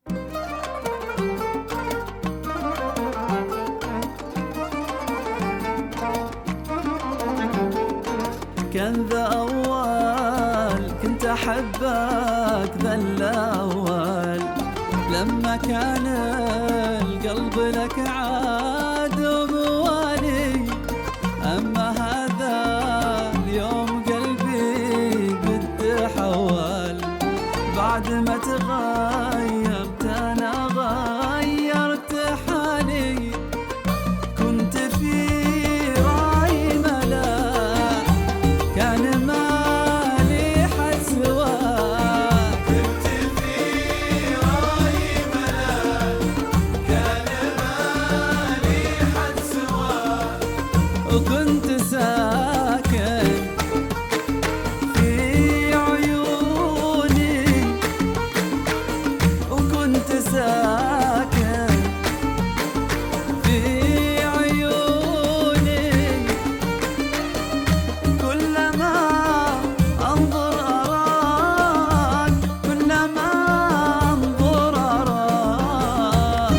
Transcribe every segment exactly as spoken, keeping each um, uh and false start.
كان ذا أول كنت أحبك ذا الأول، لما كان القلب لك عاد موالي. أما هذا اليوم قلبي قد تحول، بعد ما تغيرت أنا غيرت حالي. كنت في راي ملاك كان مالي حد سواك، كنت في راي ملاك كان مالي حد سواك. وكنت ساكن في عيوني، وكنت ساكن في عيوني. كلما انظر اراك، كلما انظر اراك.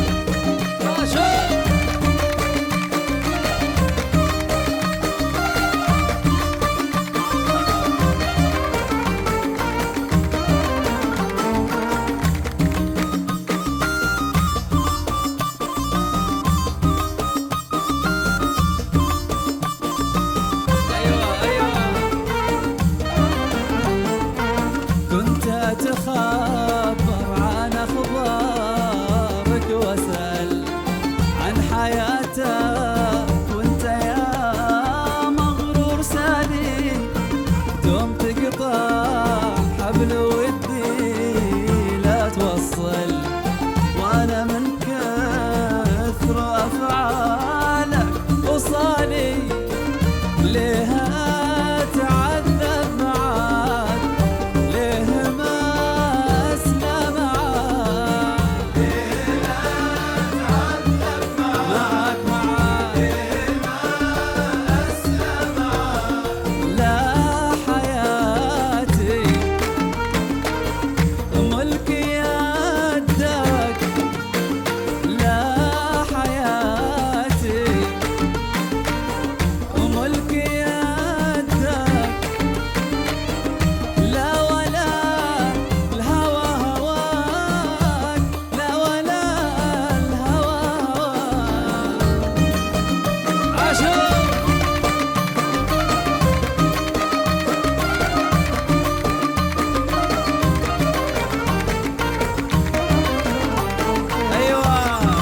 أتخبر عن أخبارك وأسأل عن حياتك، وأنت يا مغرور سالي دوم تقطع حبل ودي لا توصل. وأنا من كثر أفعالك وصالي ليه أتعذب معاك، ليه ما أسلم معاك، ليه أتعذب معاك معاك، ليه ما أسلم معاك. لا حياتي ملك يدك، لا حياتي ملك يدك. لا ولا الهوى هواك، لا ولا الهوى هواك. عاشق أيوة.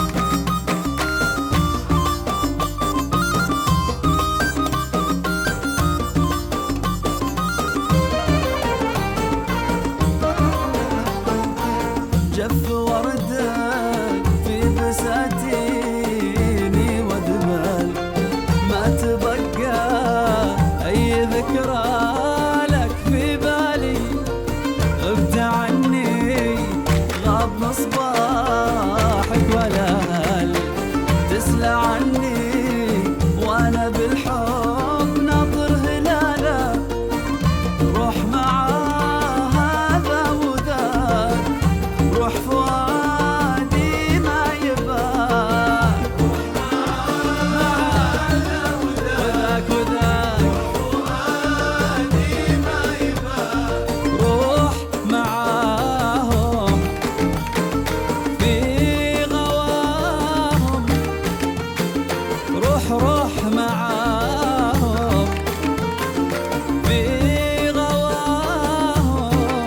جف وردك في بساتيني وذبل، ما تبقى أي ذكرى لك في بالي. غبت عني غاب مصباحك ولا هل تسلى عني، وأنا بالحب ناطر هلاله. روح مع هذا وذاك، روح فؤادي ما يباك. روح مع هذا وذاك وذاك، روح فؤادي ما يباك. روح معاهم في غواهم، روح روح معاهم في غواهم.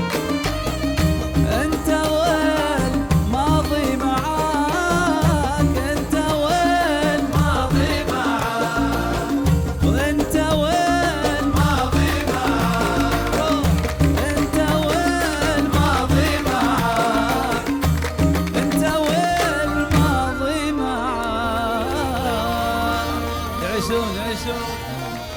انت والماضي معاك، انت والماضي معاك، وانت والماضي معاك، انت والماضي معاك، انت والماضي معاك. يعيشون يعيشون.